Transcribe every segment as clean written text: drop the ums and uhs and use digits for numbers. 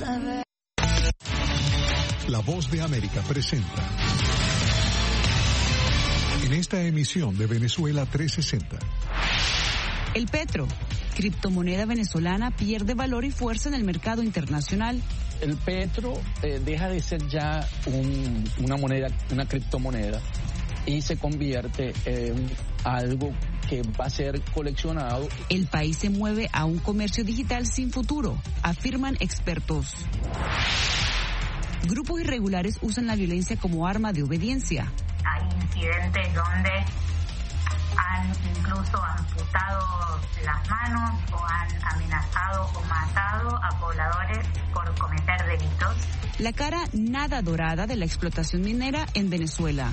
La Voz de América presenta en esta emisión de Venezuela 360. El petro, criptomoneda venezolana, pierde valor y fuerza en el mercado internacional. El petro deja de ser ya una moneda, una criptomoneda, y se convierte en algo que va a ser coleccionado. El país se mueve a un comercio digital sin futuro, afirman expertos. Grupos irregulares usan la violencia como arma de obediencia. Hay incidentes donde han incluso amputado las manos o han amenazado o matado a pobladores por cometer delitos. La cara nada dorada de la explotación minera en Venezuela.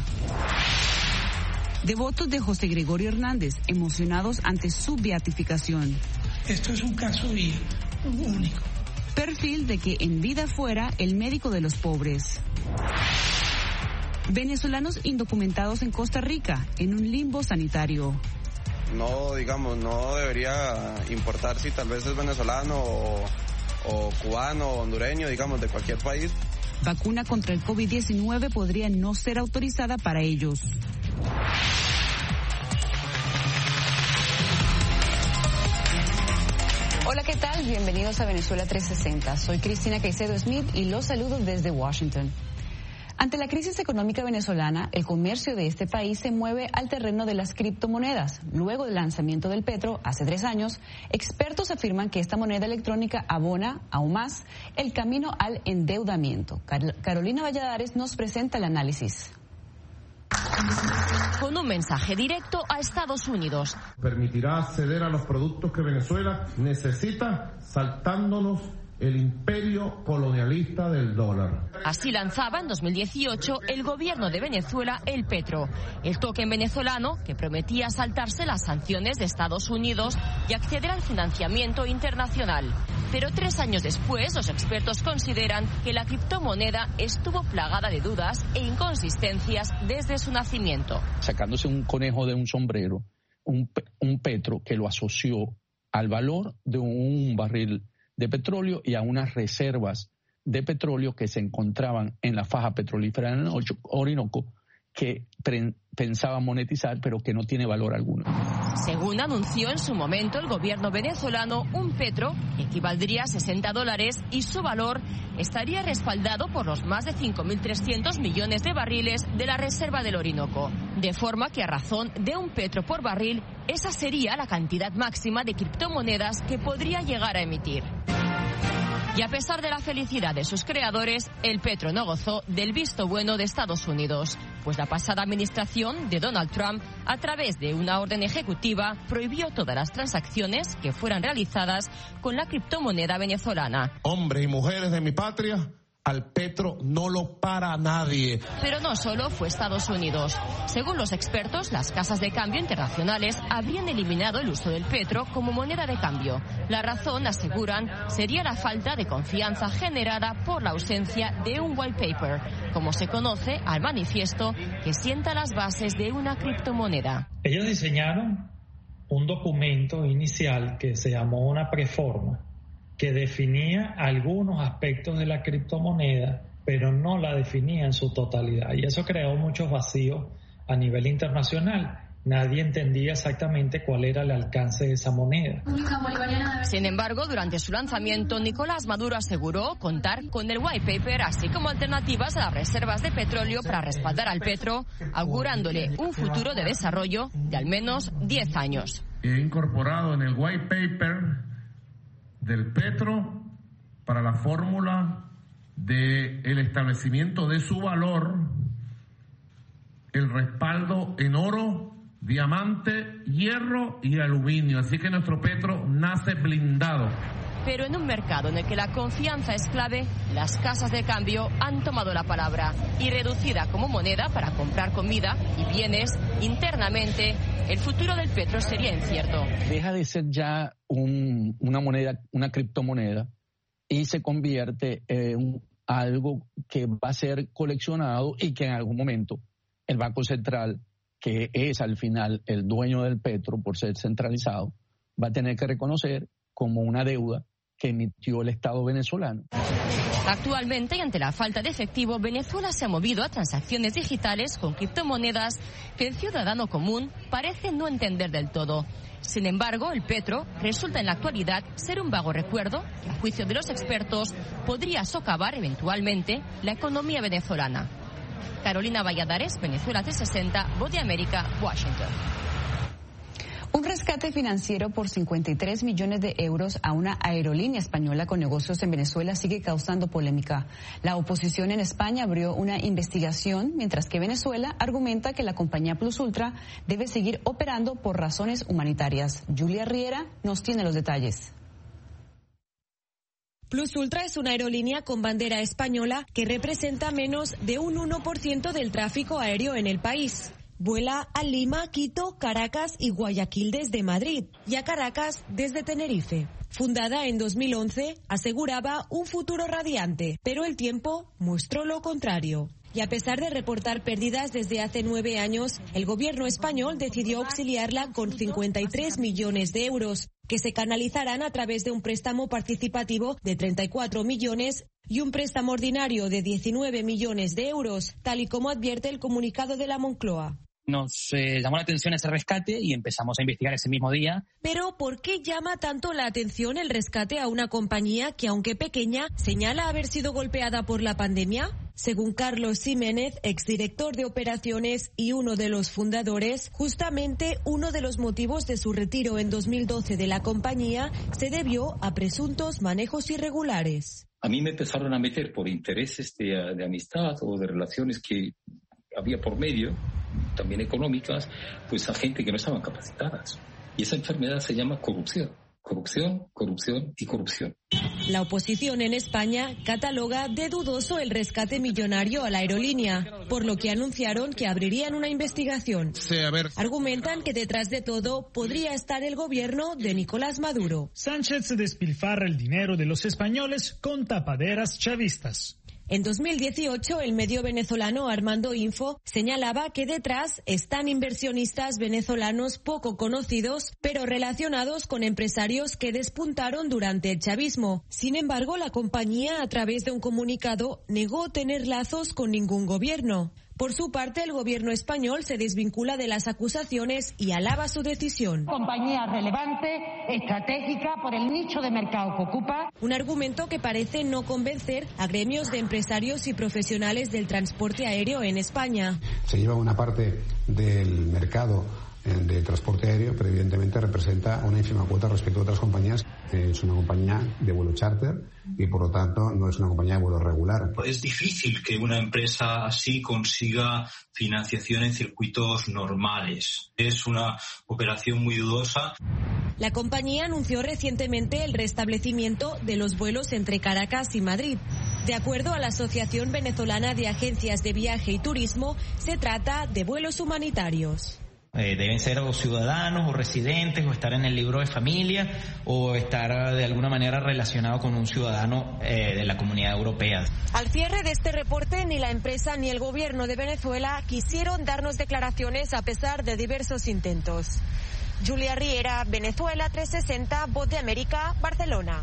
Devotos de José Gregorio Hernández, emocionados ante su beatificación. Esto es un caso único. Perfil de que en vida fuera el médico de los pobres. Venezolanos indocumentados en Costa Rica, en un limbo sanitario. No debería importar si tal vez es venezolano o cubano o hondureño, digamos, de cualquier país. Vacuna contra el COVID-19 podría no ser autorizada para ellos. Hola, ¿qué tal? Bienvenidos a Venezuela 360. Soy Cristina Caicedo Smith y los saludo desde Washington. Ante la crisis económica venezolana, el comercio de este país se mueve al terreno de las criptomonedas. Luego del lanzamiento del petro, hace 3 años, expertos afirman que esta moneda electrónica abona aún más el camino al endeudamiento. Carolina Valladares nos presenta el análisis. Con un mensaje directo a Estados Unidos. Permitirá acceder a los productos que Venezuela necesita, saltándonos el imperio colonialista del dólar. Así lanzaba en 2018 el gobierno de Venezuela el petro, el token venezolano que prometía saltarse las sanciones de Estados Unidos y acceder al financiamiento internacional. Pero 3 años después, los expertos consideran que la criptomoneda estuvo plagada de dudas e inconsistencias desde su nacimiento. Sacándose un conejo de un sombrero, un petro que lo asoció al valor de un barril de petróleo y a unas reservas de petróleo que se encontraban en la faja petrolífera en el Orinoco, que pensaba monetizar, pero que no tiene valor alguno. Según anunció en su momento el gobierno venezolano, un petro equivaldría a $60 y su valor estaría respaldado por los más de 5.300 millones de barriles de la reserva del Orinoco. De forma que a razón de un petro por barril, esa sería la cantidad máxima de criptomonedas que podría llegar a emitir. Y a pesar de la felicidad de sus creadores, el petro no gozó del visto bueno de Estados Unidos, pues la pasada administración de Donald Trump, a través de una orden ejecutiva, prohibió todas las transacciones que fueran realizadas con la criptomoneda venezolana. Hombres y mujeres de mi patria, al petro no lo para nadie. Pero no solo fue Estados Unidos. Según los expertos, las casas de cambio internacionales habrían eliminado el uso del petro como moneda de cambio. La razón, aseguran, sería la falta de confianza generada por la ausencia de un white paper, como se conoce al manifiesto que sienta las bases de una criptomoneda. Ellos diseñaron un documento inicial que se llamó una preforma, que definía algunos aspectos de la criptomoneda, pero no la definía en su totalidad. Y eso creó muchos vacíos a nivel internacional. Nadie entendía exactamente cuál era el alcance de esa moneda. Sin embargo, durante su lanzamiento, Nicolás Maduro aseguró contar con el white paper, así como alternativas a las reservas de petróleo para respaldar al petro, augurándole un futuro de desarrollo de al menos 10 años. He incorporado en el white paper del petro para la fórmula del establecimiento de su valor, el respaldo en oro, diamante, hierro y aluminio. Así que nuestro petro nace blindado. Pero en un mercado en el que la confianza es clave, las casas de cambio han tomado la palabra y reducida como moneda para comprar comida y bienes internamente, el futuro del petro sería incierto. Deja de ser ya una moneda, una criptomoneda, y se convierte en algo que va a ser coleccionado y que en algún momento el Banco Central, que es al final el dueño del petro por ser centralizado, va a tener que reconocer como una deuda que emitió el Estado venezolano. Actualmente, y ante la falta de efectivo, Venezuela se ha movido a transacciones digitales con criptomonedas que el ciudadano común parece no entender del todo. Sin embargo, el petro resulta en la actualidad ser un vago recuerdo que, a juicio de los expertos, podría socavar eventualmente la economía venezolana. Carolina Valladares, Venezuela 360, Voz de América, Washington. Un rescate financiero por 53 millones de euros a una aerolínea española con negocios en Venezuela sigue causando polémica. La oposición en España abrió una investigación, mientras que Venezuela argumenta que la compañía Plus Ultra debe seguir operando por razones humanitarias. Julia Riera nos tiene los detalles. Plus Ultra es una aerolínea con bandera española que representa menos de un 1% del tráfico aéreo en el país. Vuela a Lima, Quito, Caracas y Guayaquil desde Madrid y a Caracas desde Tenerife. Fundada en 2011, aseguraba un futuro radiante, pero el tiempo mostró lo contrario. Y a pesar de reportar pérdidas desde hace 9 años, el gobierno español decidió auxiliarla con 53 millones de euros, que se canalizarán a través de un préstamo participativo de 34 millones y un préstamo ordinario de 19 millones de euros, tal y como advierte el comunicado de la Moncloa. Nos llamó la atención ese rescate y empezamos a investigar ese mismo día. Pero ¿por qué llama tanto la atención el rescate a una compañía que, aunque pequeña, señala haber sido golpeada por la pandemia? Según Carlos Ximénez, exdirector de operaciones y uno de los fundadores, justamente uno de los motivos de su retiro en 2012 de la compañía se debió a presuntos manejos irregulares. A mí me empezaron a meter por intereses de amistad o de relaciones que había por medio, también económicas, pues a gente que no estaban capacitadas. Y esa enfermedad se llama corrupción. Corrupción, corrupción y corrupción. La oposición en España cataloga de dudoso el rescate millonario a la aerolínea, por lo que anunciaron que abrirían una investigación. Argumentan que detrás de todo podría estar el gobierno de Nicolás Maduro. Sánchez despilfarra el dinero de los españoles con tapaderas chavistas. En 2018, el medio venezolano Armando Info señalaba que detrás están inversionistas venezolanos poco conocidos, pero relacionados con empresarios que despuntaron durante el chavismo. Sin embargo, la compañía, a través de un comunicado, negó tener lazos con ningún gobierno. Por su parte, el gobierno español se desvincula de las acusaciones y alaba su decisión. Compañía relevante, estratégica por el nicho de mercado que ocupa. Un argumento que parece no convencer a gremios de empresarios y profesionales del transporte aéreo en España. Se lleva una parte del mercado de transporte aéreo, pero evidentemente representa una ínfima cuota respecto a otras compañías. Es una compañía de vuelo charter y por lo tanto no es una compañía de vuelo regular. Es difícil que una empresa así consiga financiación en circuitos normales. Es una operación muy dudosa. La compañía anunció recientemente el restablecimiento de los vuelos entre Caracas y Madrid. De acuerdo a la Asociación Venezolana de Agencias de Viaje y Turismo, se trata de vuelos humanitarios. Deben ser o ciudadanos o residentes o estar en el libro de familia o estar de alguna manera relacionado con un ciudadano de la Comunidad Europea. Al cierre de este reporte, ni la empresa ni el gobierno de Venezuela quisieron darnos declaraciones a pesar de diversos intentos. Julia Riera, Venezuela 360, Voz de América, Barcelona.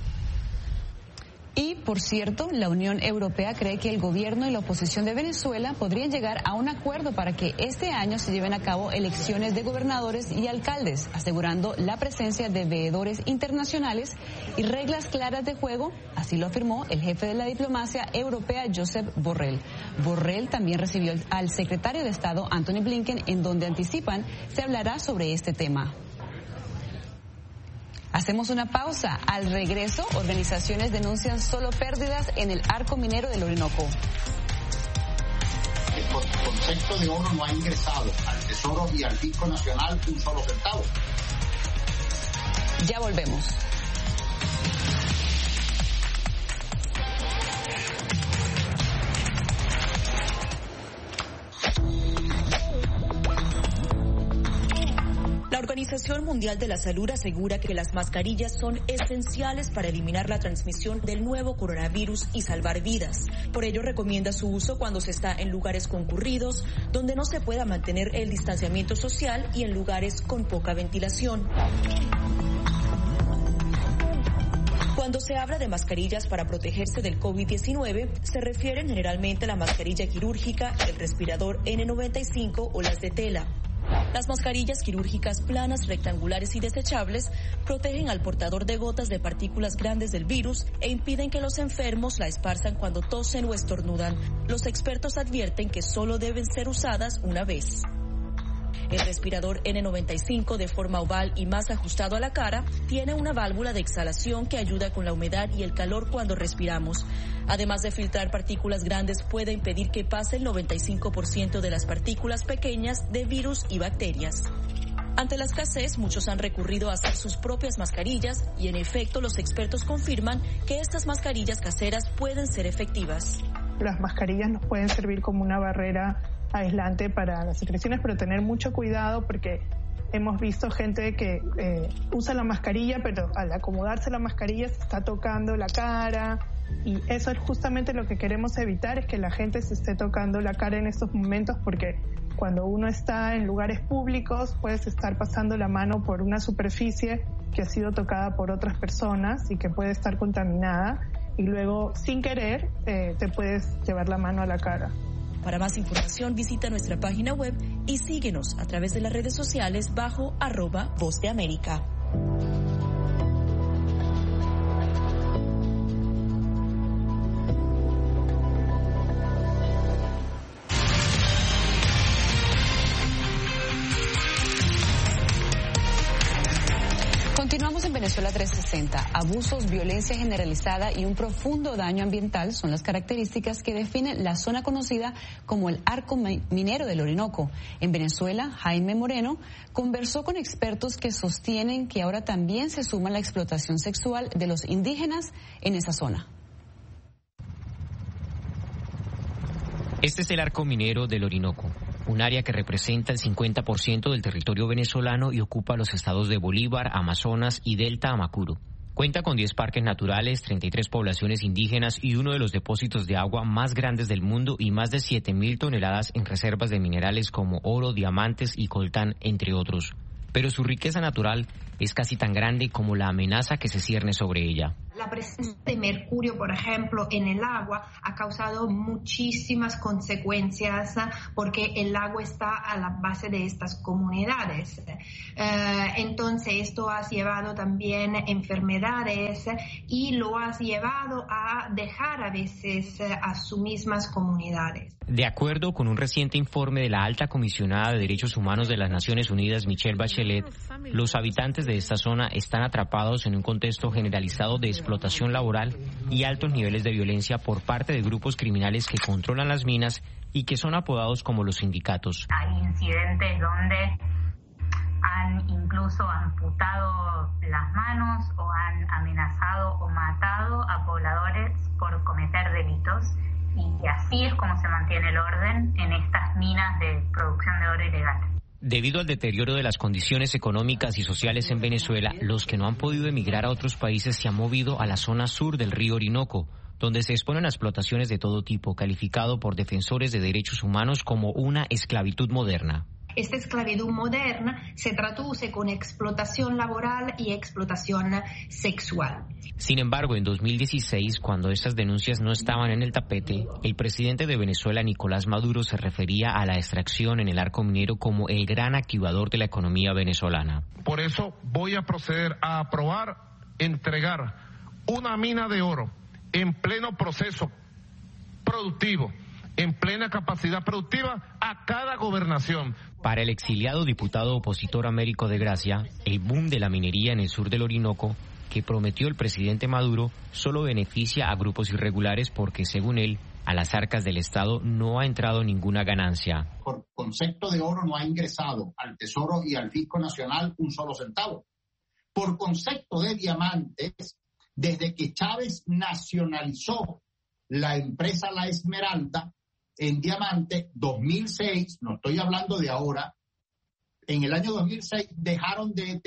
Y, por cierto, la Unión Europea cree que el gobierno y la oposición de Venezuela podrían llegar a un acuerdo para que este año se lleven a cabo elecciones de gobernadores y alcaldes, asegurando la presencia de veedores internacionales y reglas claras de juego. Así lo afirmó el jefe de la diplomacia europea, Josep Borrell. Borrell también recibió al secretario de Estado, Antony Blinken, en donde anticipan se hablará sobre este tema. Hacemos una pausa. Al regreso, organizaciones denuncian solo pérdidas en el arco minero del Orinoco. Por concepto de oro no ha ingresado al Tesoro y al Fisco Nacional un solo centavo. Ya volvemos. La Organización Mundial de la Salud asegura que las mascarillas son esenciales para eliminar la transmisión del nuevo coronavirus y salvar vidas. Por ello recomienda su uso cuando se está en lugares concurridos, donde no se pueda mantener el distanciamiento social y en lugares con poca ventilación. Cuando se habla de mascarillas para protegerse del COVID-19, se refieren generalmente a la mascarilla quirúrgica, el respirador N95 o las de tela. Las mascarillas quirúrgicas planas, rectangulares y desechables protegen al portador de gotas de partículas grandes del virus e impiden que los enfermos la esparzan cuando tosen o estornudan. Los expertos advierten que solo deben ser usadas una vez. El respirador N95 de forma oval y más ajustado a la cara tiene una válvula de exhalación que ayuda con la humedad y el calor cuando respiramos. Además de filtrar partículas grandes, puede impedir que pase el 95% de las partículas pequeñas de virus y bacterias. Ante la escasez, muchos han recurrido a hacer sus propias mascarillas y en efecto los expertos confirman que estas mascarillas caseras pueden ser efectivas. Las mascarillas nos pueden servir como una barrera aislante para las secreciones, pero tener mucho cuidado porque hemos visto gente que usa la mascarilla, pero al acomodarse la mascarilla se está tocando la cara, y eso es justamente lo que queremos evitar, es que la gente se esté tocando la cara en estos momentos, porque cuando uno está en lugares públicos puedes estar pasando la mano por una superficie que ha sido tocada por otras personas y que puede estar contaminada, y luego sin querer te puedes llevar la mano a la cara. Para más información visita nuestra página web y síguenos a través de las redes sociales bajo @Voz de América. Continuamos en Venezuela 360. Abusos, violencia generalizada y un profundo daño ambiental son las características que definen la zona conocida como el Arco Minero del Orinoco. En Venezuela, Jaime Moreno conversó con expertos que sostienen que ahora también se suma la explotación sexual de los indígenas en esa zona. Este es el Arco Minero del Orinoco, un área que representa el 50% del territorio venezolano y ocupa los estados de Bolívar, Amazonas y Delta Amacuro. Cuenta con 10 parques naturales, 33 poblaciones indígenas y uno de los depósitos de agua más grandes del mundo y más de 7.000 toneladas en reservas de minerales como oro, diamantes y coltán, entre otros. Pero su riqueza natural es casi tan grande como la amenaza que se cierne sobre ella. La presencia de mercurio, por ejemplo, en el agua ha causado muchísimas consecuencias porque el agua está a la base de estas comunidades. Entonces, esto ha llevado también enfermedades y lo ha llevado a dejar a veces a sus mismas comunidades. De acuerdo con un reciente informe de la Alta Comisionada de Derechos Humanos de las Naciones Unidas, Michelle Bachelet, los habitantes de esta zona están atrapados en un contexto generalizado de explotación laboral y altos niveles de violencia por parte de grupos criminales que controlan las minas y que son apodados como los sindicatos. Hay incidentes donde han incluso amputado las manos o han amenazado o matado a pobladores por cometer delitos, y así es como se mantiene el orden en estas minas de producción de oro ilegal. Debido al deterioro de las condiciones económicas y sociales en Venezuela, los que no han podido emigrar a otros países se han movido a la zona sur del río Orinoco, donde se exponen a explotaciones de todo tipo, calificado por defensores de derechos humanos como una esclavitud moderna. Esta esclavitud moderna se traduce con explotación laboral y explotación sexual. Sin embargo, en 2016, cuando estas denuncias no estaban en el tapete, el presidente de Venezuela, Nicolás Maduro, se refería a la extracción en el arco minero como el gran activador de la economía venezolana. Por eso voy a proceder a aprobar, entregar una mina de oro en pleno proceso productivo, en plena capacidad productiva a cada gobernación. Para el exiliado diputado opositor Américo de Gracia, el boom de la minería en el sur del Orinoco, que prometió el presidente Maduro, solo beneficia a grupos irregulares porque, según él, a las arcas del Estado no ha entrado ninguna ganancia. Por concepto de oro no ha ingresado al Tesoro y al Fisco Nacional un solo centavo. Por concepto de diamantes, desde que Chávez nacionalizó la empresa La Esmeralda, en diamante, 2006, no estoy hablando de ahora, en el año 2006 dejamos de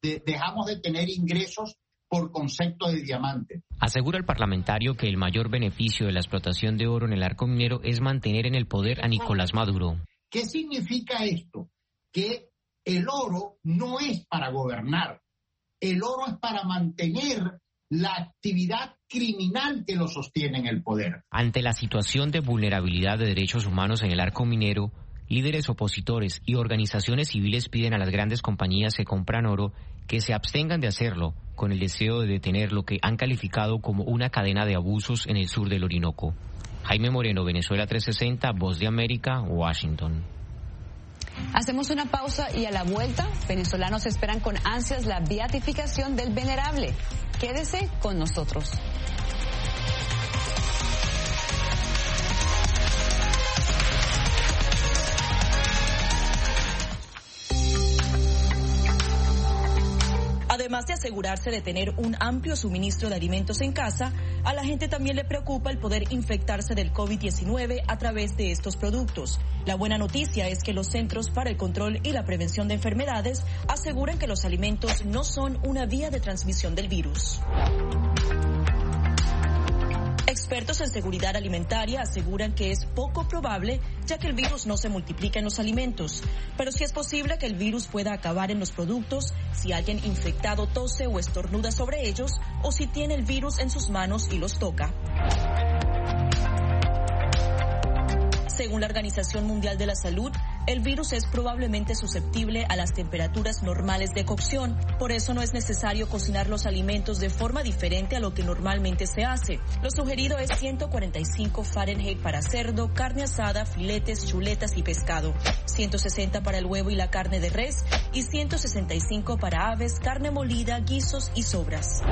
tener ingresos por concepto de diamante. Asegura el parlamentario que el mayor beneficio de la explotación de oro en el arco minero es mantener en el poder a Nicolás Maduro. ¿Qué significa esto? Que el oro no es para gobernar, el oro es para mantener la actividad criminal que lo sostiene en el poder. Ante la situación de vulnerabilidad de derechos humanos en el arco minero, líderes opositores y organizaciones civiles piden a las grandes compañías que compran oro que se abstengan de hacerlo, con el deseo de detener lo que han calificado como una cadena de abusos en el sur del Orinoco. Jaime Moreno, Venezuela 360, Voz de América, Washington. Hacemos una pausa y a la vuelta, venezolanos esperan con ansias la beatificación del venerable. Quédese con nosotros. Además de asegurarse de tener un amplio suministro de alimentos en casa, a la gente también le preocupa el poder infectarse del COVID-19 a través de estos productos. La buena noticia es que los Centros para el Control y la Prevención de Enfermedades aseguran que los alimentos no son una vía de transmisión del virus. Expertos en seguridad alimentaria aseguran que es poco probable, ya que el virus no se multiplica en los alimentos, pero sí es posible que el virus pueda acabar en los productos si alguien infectado tose o estornuda sobre ellos o si tiene el virus en sus manos y los toca. Según la Organización Mundial de la Salud, el virus es probablemente susceptible a las temperaturas normales de cocción. Por eso no es necesario cocinar los alimentos de forma diferente a lo que normalmente se hace. Lo sugerido es 145 Fahrenheit para cerdo, carne asada, filetes, chuletas y pescado, 160 para el huevo y la carne de res y 165 para aves, carne molida, guisos y sobras.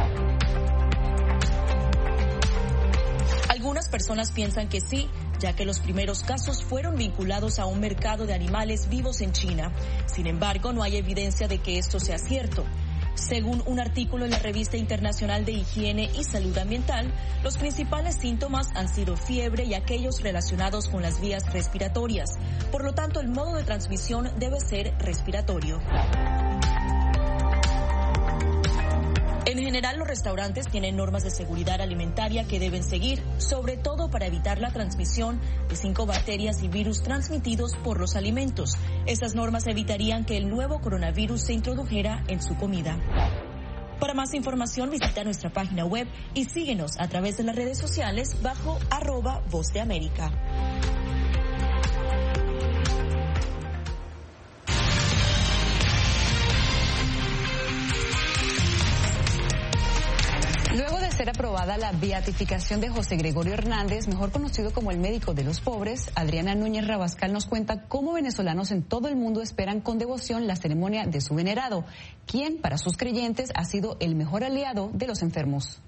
Algunas personas piensan que sí, ya que los primeros casos fueron vinculados a un mercado de animales vivos en China. Sin embargo, no hay evidencia de que esto sea cierto. Según un artículo en la Revista Internacional de Higiene y Salud Ambiental, los principales síntomas han sido fiebre y aquellos relacionados con las vías respiratorias. Por lo tanto, el modo de transmisión debe ser respiratorio. En general, los restaurantes tienen normas de seguridad alimentaria que deben seguir, sobre todo para evitar la transmisión de 5 bacterias y virus transmitidos por los alimentos. Estas normas evitarían que el nuevo coronavirus se introdujera en su comida. Para más información, visita nuestra página web y síguenos a través de las redes sociales bajo @Voz de América. Luego de ser aprobada la beatificación de José Gregorio Hernández, mejor conocido como el médico de los pobres, Adriana Núñez Rabascal nos cuenta cómo venezolanos en todo el mundo esperan con devoción la ceremonia de su venerado, quien para sus creyentes ha sido el mejor aliado de los enfermos.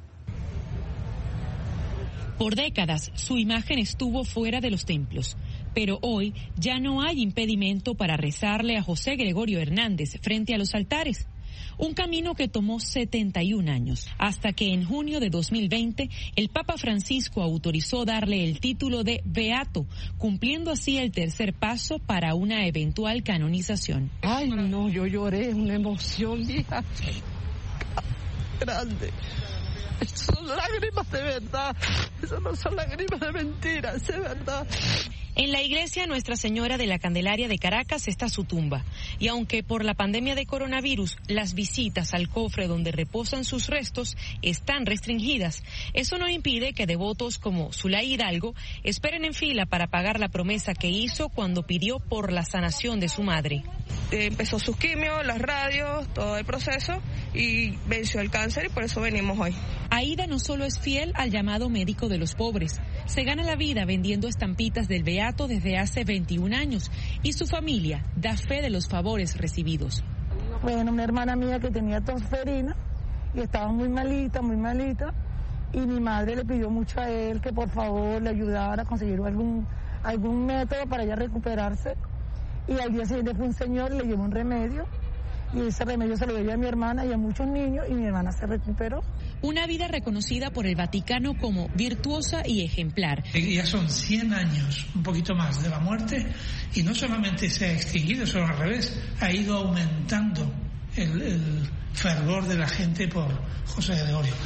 Por décadas, su imagen estuvo fuera de los templos, pero hoy ya no hay impedimento para rezarle a José Gregorio Hernández frente a los altares. Un camino que tomó 71 años, hasta que en junio de 2020 el Papa Francisco autorizó darle el título de beato, cumpliendo así el tercer paso para una eventual canonización. Ay, no, yo lloré, una emoción, hija, grande. Esas son lágrimas de verdad, esas no son lágrimas de mentira, es verdad. En la iglesia Nuestra Señora de la Candelaria de Caracas está su tumba, y aunque por la pandemia de coronavirus las visitas al cofre donde reposan sus restos están restringidas, eso no impide que devotos como Zulay Hidalgo esperen en fila para pagar la promesa que hizo cuando pidió por la sanación de su madre. Empezó sus quimios, las radios, todo el proceso, y venció el cáncer y por eso venimos hoy. Aida no solo es fiel al llamado médico de los pobres, se gana la vida vendiendo estampitas del beato desde hace 21 años y su familia da fe de los favores recibidos. Bueno, una hermana mía que tenía tosferina y estaba muy malita, y mi madre le pidió mucho a él que por favor le ayudara a conseguir algún método para ella recuperarse, y al día siguiente fue un señor y le llevó un remedio. Y ese remedio se lo dio a mi hermana y a muchos niños, y mi hermana se recuperó. Una vida reconocida por el Vaticano como virtuosa y ejemplar. Ya son 100 años, un poquito más, de la muerte, y no solamente se ha extinguido, sino al revés, ha ido aumentando el fervor de la gente por José Gregorio.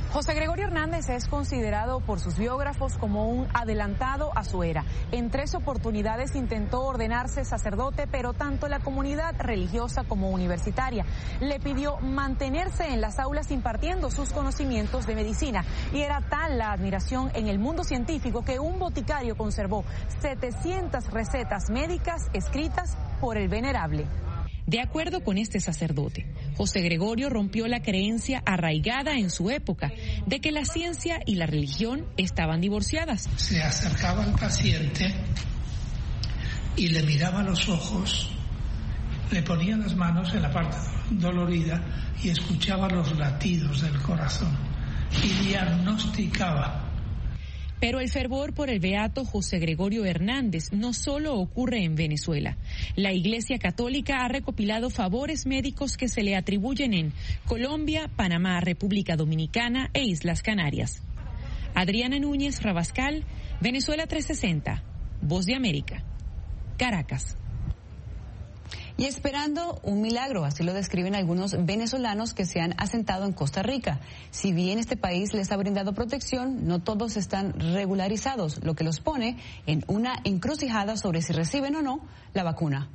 José Gregorio Hernández es considerado por sus biógrafos como un adelantado a su era. En 3 oportunidades intentó ordenarse sacerdote, pero tanto la comunidad religiosa como universitaria le pidió mantenerse en las aulas impartiendo sus conocimientos de medicina. Y era tal la admiración en el mundo científico que un boticario conservó 700 recetas médicas escritas por el venerable. De acuerdo con este sacerdote, José Gregorio rompió la creencia arraigada en su época de que la ciencia y la religión estaban divorciadas. Se acercaba al paciente y le miraba a los ojos, le ponía las manos en la parte dolorida y escuchaba los latidos del corazón y diagnosticaba. Pero el fervor por el beato José Gregorio Hernández no solo ocurre en Venezuela. La Iglesia Católica ha recopilado favores médicos que se le atribuyen en Colombia, Panamá, República Dominicana e Islas Canarias. Adriana Núñez Rabascal, Venezuela 360, Voz de América, Caracas. Y esperando un milagro, así lo describen algunos venezolanos que se han asentado en Costa Rica. Si bien este país les ha brindado protección, no todos están regularizados, lo que los pone en una encrucijada sobre si reciben o no la vacuna.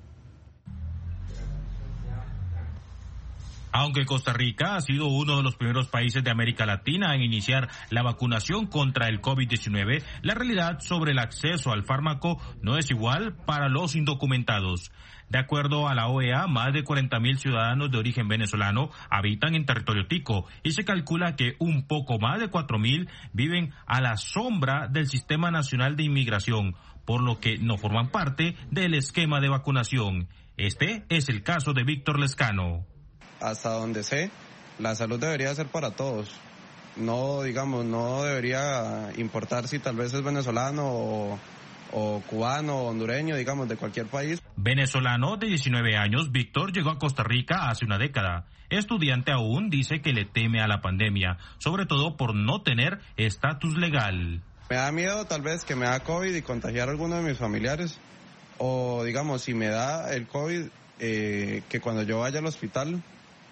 Aunque Costa Rica ha sido uno de los primeros países de América Latina en iniciar la vacunación contra el COVID-19, la realidad sobre el acceso al fármaco no es igual para los indocumentados. De acuerdo a la OEA, más de 40.000 ciudadanos de origen venezolano habitan en territorio tico y se calcula que un poco más de 4.000 viven a la sombra del Sistema Nacional de Inmigración, por lo que no forman parte del esquema de vacunación. Este es el caso de Víctor Lescano. Hasta donde sé, la salud debería ser para todos. No debería importar si tal vez es venezolano o cubano o hondureño, de cualquier país. Venezolano de 19 años, Víctor llegó a Costa Rica hace una década. Estudiante aún, dice que le teme a la pandemia, sobre todo por no tener estatus legal. Me da miedo tal vez que me da COVID y contagiar a alguno de mis familiares. O si me da el COVID, que cuando yo vaya al hospital,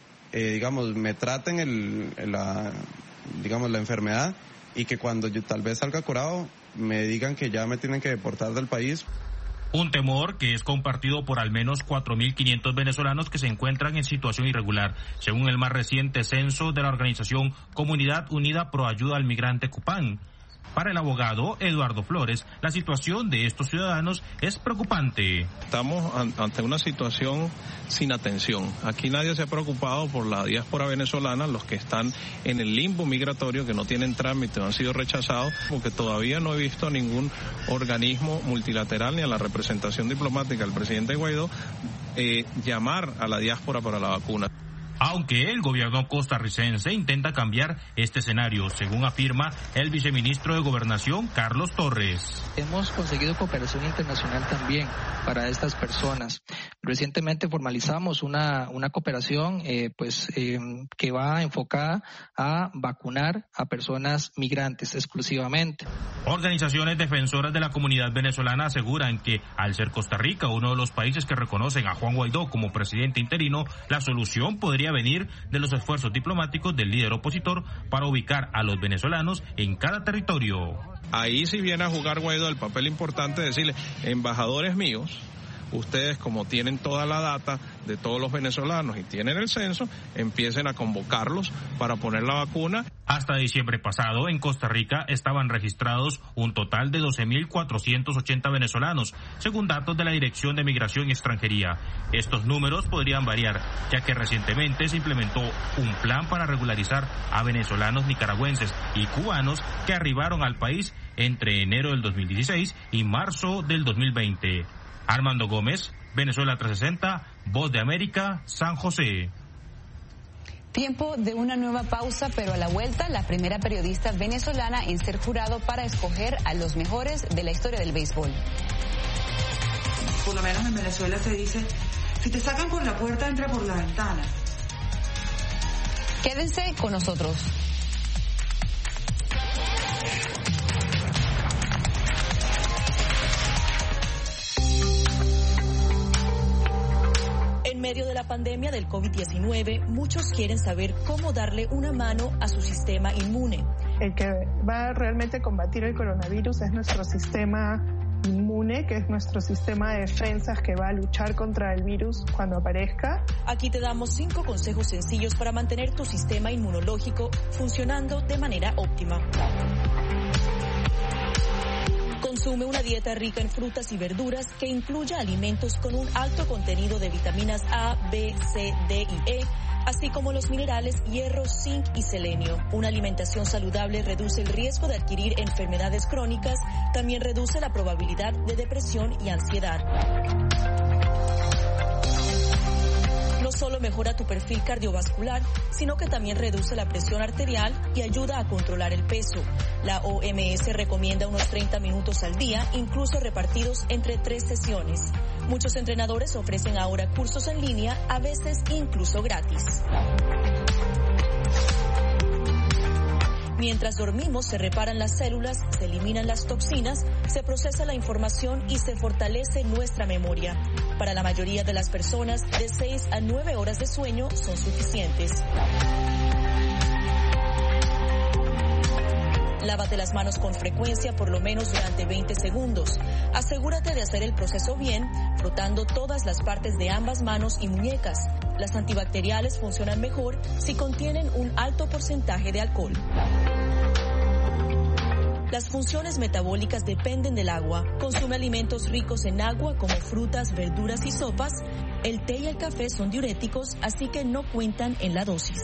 me traten la enfermedad y que cuando yo tal vez salga curado me digan que ya me tienen que deportar del país. Un temor que es compartido por al menos 4.500 venezolanos que se encuentran en situación irregular, según el más reciente censo de la organización Comunidad Unida Pro Ayuda al Migrante Cupán. Para el abogado Eduardo Flores, la situación de estos ciudadanos es preocupante. Estamos ante una situación sin atención. Aquí nadie se ha preocupado por la diáspora venezolana, los que están en el limbo migratorio, que no tienen trámite, han sido rechazados, porque todavía no he visto a ningún organismo multilateral ni a la representación diplomática del presidente Guaidó llamar a la diáspora para la vacuna. Aunque el gobierno costarricense intenta cambiar este escenario, según afirma el viceministro de Gobernación, Carlos Torres. Hemos conseguido cooperación internacional también para estas personas. Recientemente formalizamos una cooperación que va enfocada a vacunar a personas migrantes exclusivamente. Organizaciones defensoras de la comunidad venezolana aseguran que, al ser Costa Rica uno de los países que reconocen a Juan Guaidó como presidente interino, la solución podría venir de los esfuerzos diplomáticos del líder opositor para ubicar a los venezolanos en cada territorio. Ahí sí viene a jugar Guaidó el papel importante de decirle, embajadores míos, ustedes como tienen toda la data de todos los venezolanos y tienen el censo, empiecen a convocarlos para poner la vacuna. Hasta diciembre pasado, en Costa Rica estaban registrados un total de 12.480 venezolanos, según datos de la Dirección de Migración y Extranjería. Estos números podrían variar, ya que recientemente se implementó un plan para regularizar a venezolanos nicaragüenses y cubanos que arribaron al país entre enero del 2016 y marzo del 2020. Armando Gómez, Venezuela 360, Voz de América, San José. Tiempo de una nueva pausa, pero a la vuelta, la primera periodista venezolana en ser jurado para escoger a los mejores de la historia del béisbol. Por lo menos en Venezuela se dice, si te sacan por la puerta, entra por la ventana. Quédense con nosotros. En medio de la pandemia del COVID-19, muchos quieren saber cómo darle una mano a su sistema inmune. El que va a realmente combatir el coronavirus es nuestro sistema inmune, que es nuestro sistema de defensas que va a luchar contra el virus cuando aparezca. Aquí te damos 5 consejos sencillos para mantener tu sistema inmunológico funcionando de manera óptima. Consume una dieta rica en frutas y verduras que incluya alimentos con un alto contenido de vitaminas A, B, C, D y E, así como los minerales hierro, zinc y selenio. Una alimentación saludable reduce el riesgo de adquirir enfermedades crónicas, también reduce la probabilidad de depresión y ansiedad. No solo mejora tu perfil cardiovascular, sino que también reduce la presión arterial y ayuda a controlar el peso. La OMS recomienda unos 30 minutos al día, incluso repartidos entre 3 sesiones. Muchos entrenadores ofrecen ahora cursos en línea, a veces incluso gratis. Mientras dormimos, se reparan las células, se eliminan las toxinas, se procesa la información y se fortalece nuestra memoria. Para la mayoría de las personas, de 6 a 9 horas de sueño son suficientes. Lávate las manos con frecuencia, por lo menos durante 20 segundos. Asegúrate de hacer el proceso bien, frotando todas las partes de ambas manos y muñecas. Las antibacteriales funcionan mejor si contienen un alto porcentaje de alcohol. Las funciones metabólicas dependen del agua. Consume alimentos ricos en agua como frutas, verduras y sopas. El té y el café son diuréticos, así que no cuentan en la dosis.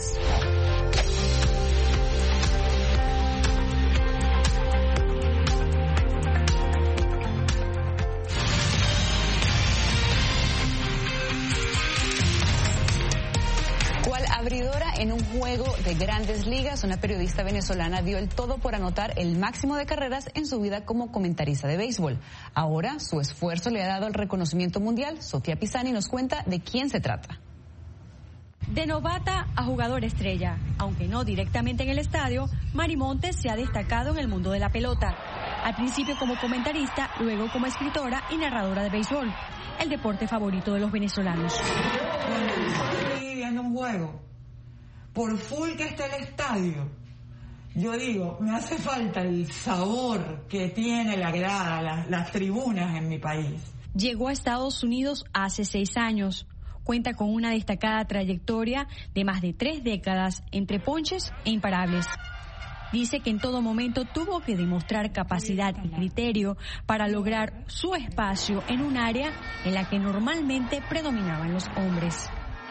Abridora en un juego de Grandes Ligas, una periodista venezolana dio el todo por anotar el máximo de carreras en su vida como comentarista de béisbol. Ahora su esfuerzo le ha dado el reconocimiento mundial. Sofía Pisani nos cuenta de quién se trata. De novata a jugador estrella, aunque no directamente en el estadio, Mari Montes se ha destacado en el mundo de la pelota. Al principio como comentarista, luego como escritora y narradora de béisbol, el deporte favorito de los venezolanos. Estoy viendo un juego, por full que esté el estadio, yo digo, me hace falta el sabor que tiene la grada, las tribunas en mi país. Llegó a Estados Unidos hace 6 años. Cuenta con una destacada trayectoria de más de 3 décadas entre ponches e imparables. Dice que en todo momento tuvo que demostrar capacidad y criterio para lograr su espacio en un área en la que normalmente predominaban los hombres.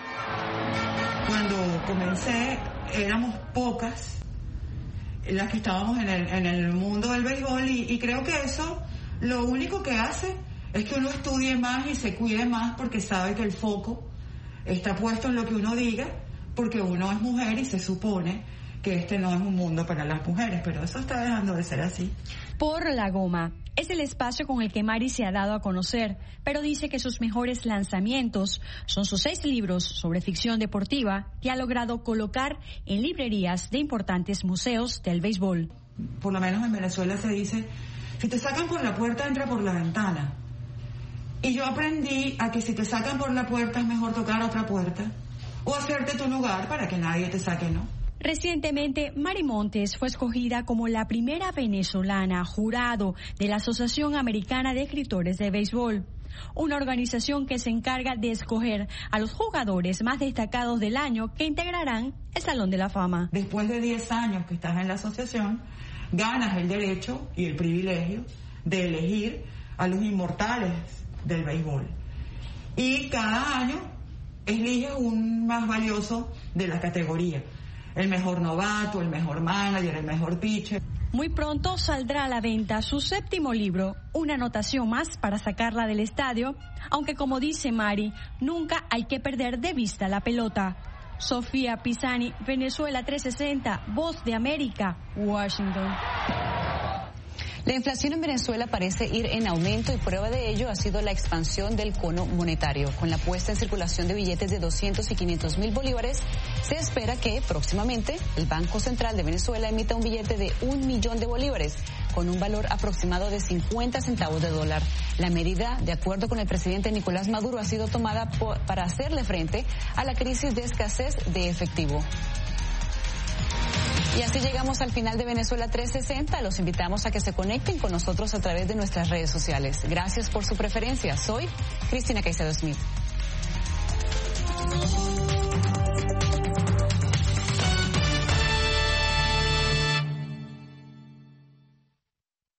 Cuando comencé éramos pocas las que estábamos en el mundo del béisbol y creo que eso lo único que hace es que uno estudie más y se cuide más porque sabe que el foco está puesto en lo que uno diga, porque uno es mujer y se supone que este no es un mundo para las mujeres, pero eso está dejando de ser así. Por la Goma es el espacio con el que Mari se ha dado a conocer, pero dice que sus mejores lanzamientos son sus 6 libros sobre ficción deportiva que ha logrado colocar en librerías de importantes museos del béisbol. Por lo menos en Venezuela se dice, si te sacan por la puerta, entra por la ventana. Y yo aprendí a que si te sacan por la puerta es mejor tocar otra puerta o hacerte tu lugar para que nadie te saque, ¿no? Recientemente, Mari Montes fue escogida como la primera venezolana jurado de la Asociación Americana de Escritores de Béisbol, una organización que se encarga de escoger a los jugadores más destacados del año que integrarán el Salón de la Fama. Después de 10 años que estás en la asociación, ganas el derecho y el privilegio de elegir a los inmortales del béisbol. Y cada año eliges un más valioso de la categoría. El mejor novato, el mejor manager, el mejor pitcher. Muy pronto saldrá a la venta su 7º libro, una anotación más para sacarla del estadio, aunque como dice Mari, nunca hay que perder de vista la pelota. Sofía Pisani, Venezuela 360, Voz de América, Washington. La inflación en Venezuela parece ir en aumento y prueba de ello ha sido la expansión del cono monetario. Con la puesta en circulación de billetes de 200 y 500 mil bolívares, se espera que próximamente el Banco Central de Venezuela emita un billete de 1 millón de bolívares. con un valor aproximado de 50 centavos de dólar. La medida, de acuerdo con el presidente Nicolás Maduro, ha sido tomada para hacerle frente a la crisis de escasez de efectivo. Y así llegamos al final de Venezuela 360. Los invitamos a que se conecten con nosotros a través de nuestras redes sociales. Gracias por su preferencia. Soy Cristina Caicedo Smith.